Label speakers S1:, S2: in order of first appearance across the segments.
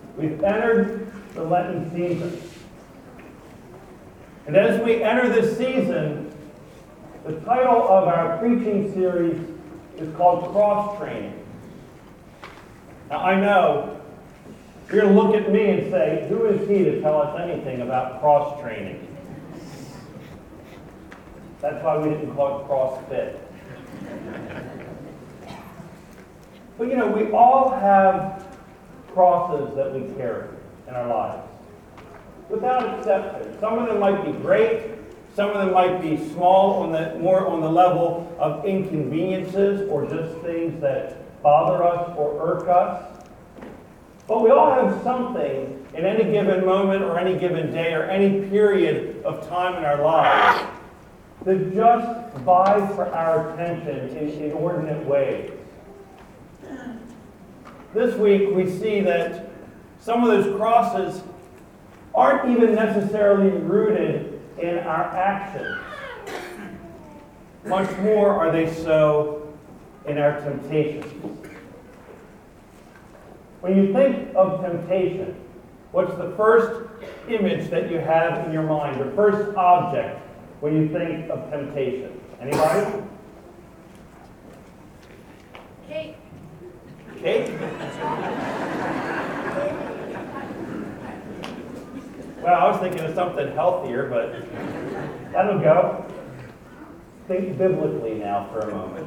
S1: We've entered the Lenten season. And as we enter this season, the title of our preaching series is called Cross Training. Now, I know you're going to look at me and say, who is he to tell us anything about cross training? That's why we didn't call it CrossFit. But we all have crosses that we carry in our lives, without exception. Some of them might be great. Some of them might be small, more on the level of inconveniences or just things that bother us or irk us. But we all have something in any given moment or any given day or any period of time in our lives that just vies for our attention in inordinate ways. This week we see that some of those crosses aren't even necessarily rooted in our actions. Much more are they so in our temptations. When you think of temptation, what's the first image that you have in your mind, the first object when you think of temptation? Anybody?
S2: Cake.
S1: Cake? Well, I was thinking of something healthier, but that'll go. Think biblically now for a moment.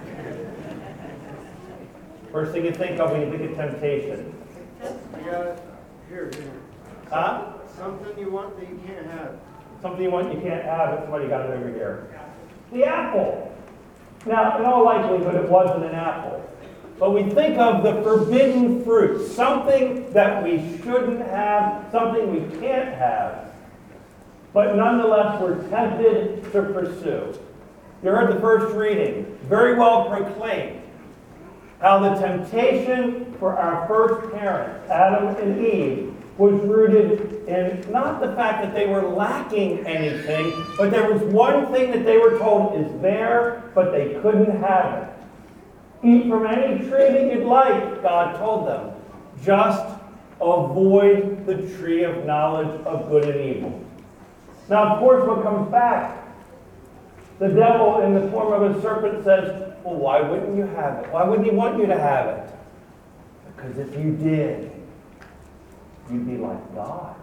S1: First thing you think of when you think of temptation.
S3: I got it. Here.
S1: Huh?
S3: Something you want that you can't have.
S1: Something you want you can't have, and somebody got it over here. The apple. Now, in all likelihood, it wasn't an apple. But we think of the forbidden fruit, something that we shouldn't have, something we can't have, but nonetheless we're tempted to pursue. You heard the first reading, very well proclaimed, how the temptation for our first parents, Adam and Eve, was rooted in not the fact that they were lacking anything, but there was one thing that they were told is there, but they couldn't have it. Eat from any tree that you'd like, God told them. Just avoid the tree of knowledge of good and evil. Now, of course, what comes back? The devil, in the form of a serpent, says, well, why wouldn't you have it? Why wouldn't he want you to have it? Because if you did, you'd be like God.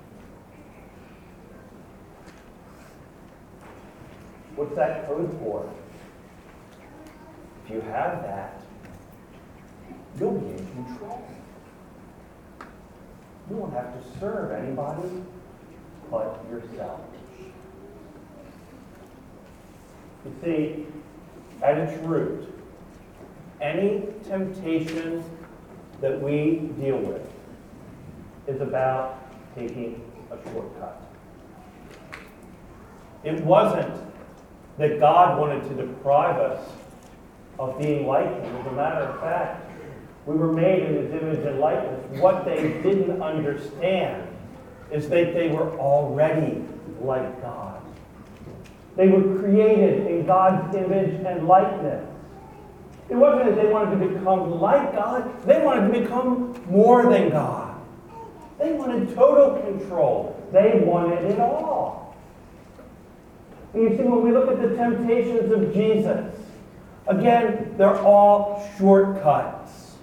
S1: What's that code for? If you have that, you'll be in control. You won't have to serve anybody but yourself. You see, at its root, any temptation that we deal with is about taking a shortcut. It wasn't that God wanted to deprive us of being like Him. As a matter of fact, we were made in His image and likeness. What they didn't understand is that they were already like God. They were created in God's image and likeness. It wasn't that they wanted to become like God. They wanted to become more than God. They wanted total control. They wanted it all. And you see, when we look at the temptations of Jesus, again, they're all shortcuts.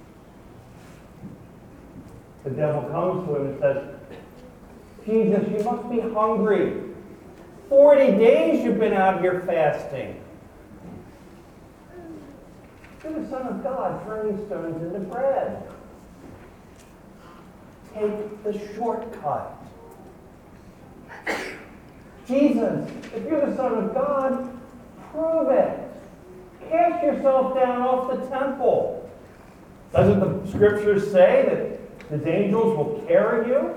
S1: The devil comes to him and says, Jesus, you must be hungry. 40 days you've been out here fasting. You're the Son of God, turn these stones into bread. Take the shortcut. Jesus, if you're the Son of God, prove it. Cast yourself down off the temple. Doesn't the Scriptures say that His angels will carry you?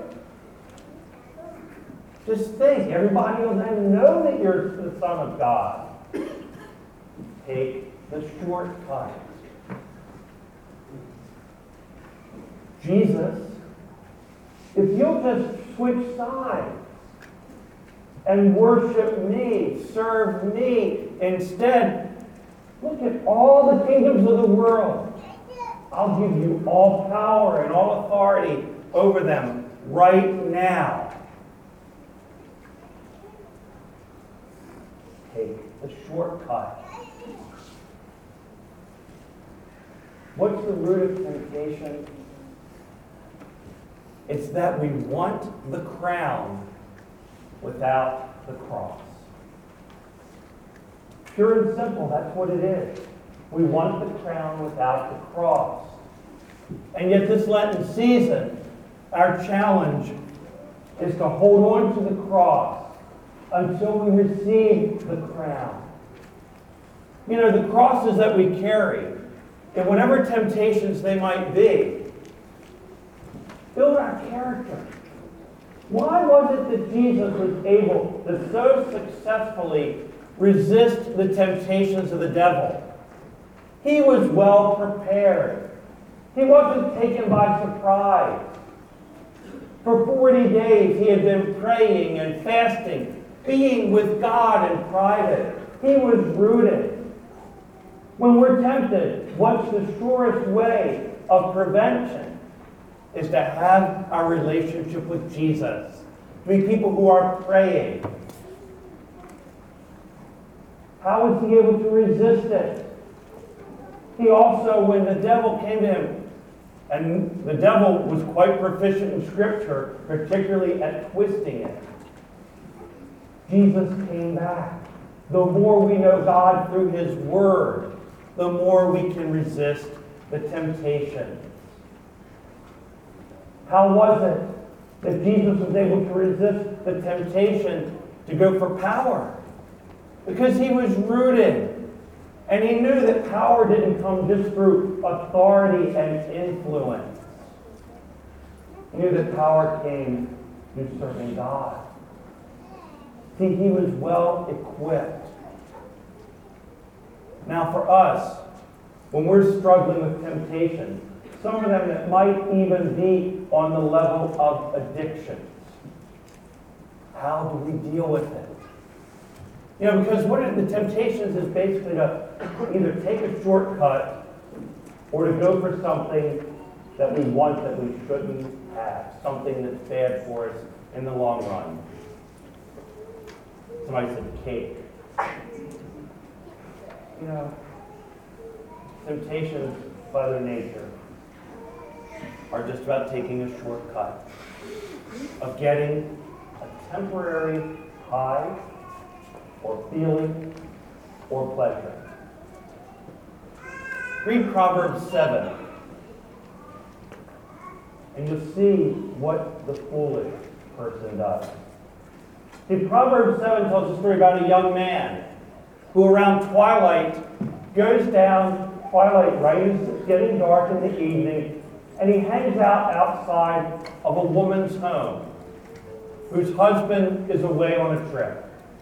S1: Just think, everybody will then know that you're the Son of God. Take the shortcut. Jesus, if you'll just switch sides and worship me, serve me instead, look at all the kingdoms of the world. I'll give you all power and all authority over them right now. Take the shortcut. What's the root of temptation? It's that we want the crown without the cross. Pure and simple, that's what it is. We want the crown without the cross. And yet this Lenten season, our challenge is to hold on to the cross until we receive the crown. You know, the crosses that we carry, and whatever temptations they might be, build our character. Why was it that Jesus was able to so successfully resist the temptations of the devil? He was well prepared. He wasn't taken by surprise. For 40 days he had been praying and fasting, being with God in private. He was rooted. When we're tempted, what's the surest way of prevention? Is to have our relationship with Jesus. To be people who are praying. How was he able to resist it? He also, when the devil came to him, and the devil was quite proficient in Scripture, particularly at twisting it, Jesus came back. The more we know God through His Word, the more we can resist the temptation. How was it that Jesus was able to resist the temptation to go for power? Because he was rooted. And he knew that power didn't come just through authority and influence. He knew that power came through serving God. See, he was well equipped. Now for us, when we're struggling with temptation, some of them that might even be on the level of addictions, how do we deal with it? You know, because one of the temptations is basically to either take a shortcut or to go for something that we want that we shouldn't have, something that's bad for us in the long run. Somebody said cake. You know, temptations by their nature are just about taking a shortcut, of getting a temporary high or feeling or pleasure. Read Proverbs 7, and you'll see what the foolish person does. See, Proverbs 7 tells a story about a young man who around twilight goes down, twilight right as it's getting dark in the evening, and he hangs out outside of a woman's home whose husband is away on a trip.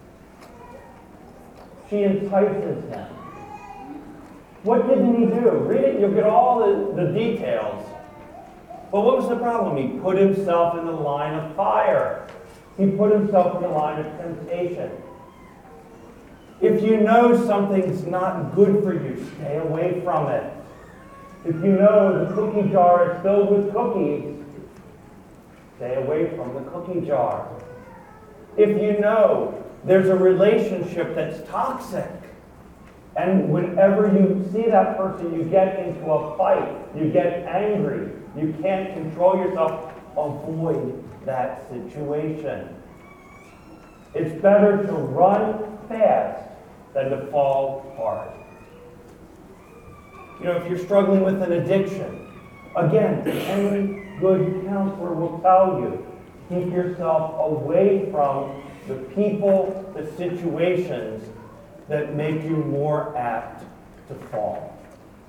S1: She entices him. What didn't he do? Read it, you'll get all the details. But what was the problem? He put himself in the line of fire. He put himself in the line of temptation. If you know something's not good for you, stay away from it. If you know the cookie jar is filled with cookies, stay away from the cookie jar. If you know there's a relationship that's toxic, and whenever you see that person, you get into a fight, you get angry, you can't control yourself, avoid that situation. It's better to run fast than to fall hard. You know, if you're struggling with an addiction, again, any good counselor will tell you, keep yourself away from the people, the situations that make you more apt to fall.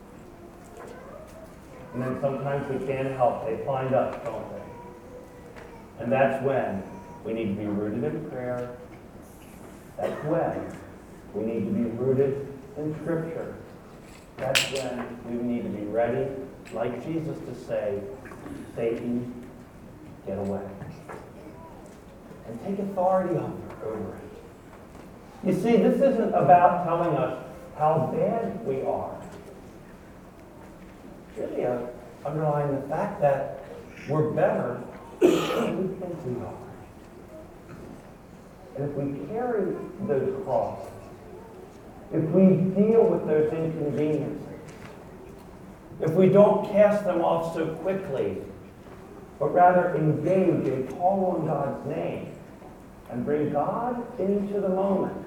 S1: And then sometimes we can't help. They find us, don't they? And that's when we need to be rooted in prayer. That's when we need to be rooted in Scripture. That's when we need to be ready, like Jesus, to say, Satan, get away. And take authority over it. You see, this isn't about telling us how bad we are. really underlying the fact that we're better than we think we are. And if we carry those crosses, if we deal with those inconveniences, if we don't cast them off so quickly, but rather engage and call on God's name and bring God into the moment,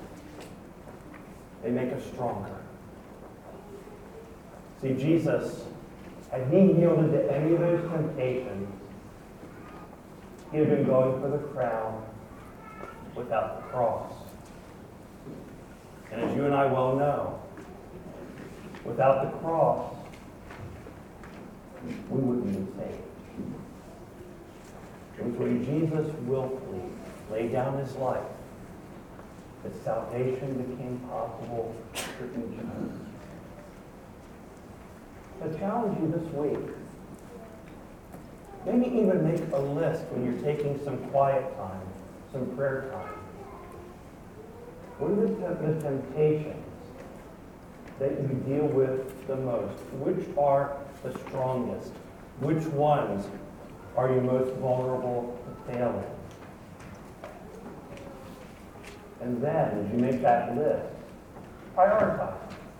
S1: they make us stronger. See, Jesus, had he yielded to any of those temptations, he had been going for the crown without the cross. And as you and I well know, without the cross, we wouldn't be saved. It was when Jesus willfully laid down his life that salvation became possible for each of us. I challenge you this week, maybe even make a list when you're taking some quiet time, some prayer time. What are the temptations that you deal with the most? Which are the strongest? Which ones are you most vulnerable to failing? And then, as you make that list, prioritize.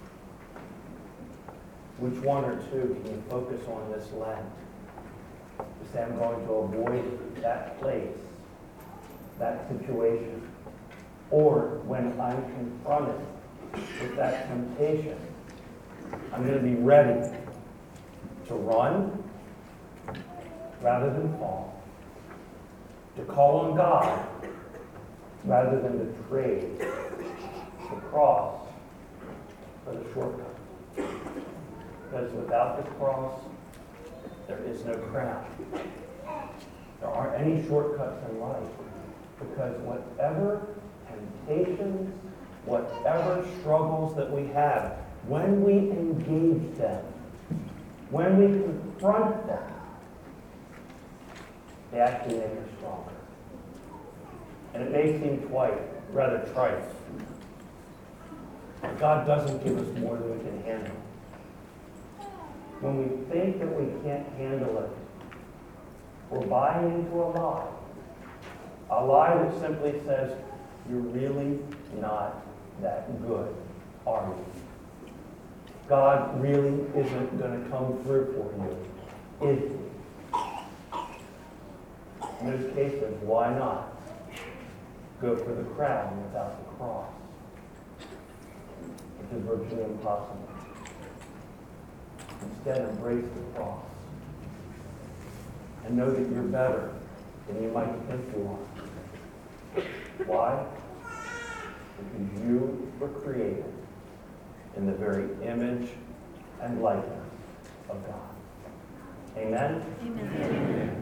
S1: Which one or two can you focus on this Lent? To say, I'm going to avoid that place, that situation. Or when I'm confronted with that temptation, I'm going to be ready to run rather than fall, to call on God rather than to trade the cross for the shortcut. Because without the cross, there is no crown. There aren't any shortcuts in life. Because whatever temptations, whatever struggles that we have, when we engage them, when we confront them, they actually make us stronger. And it may seem rather trite, but God doesn't give us more than we can handle. When we think that we can't handle it, we're buying into a lie that simply says, you're really not that good, are you? God really isn't going to come through for you, is he? In those cases, why not go for the crown without the cross? Which is virtually impossible. Instead, embrace the cross. And know that you're better than you might think you are. Why? Because you were created in the very image and likeness of God. Amen?
S2: Amen.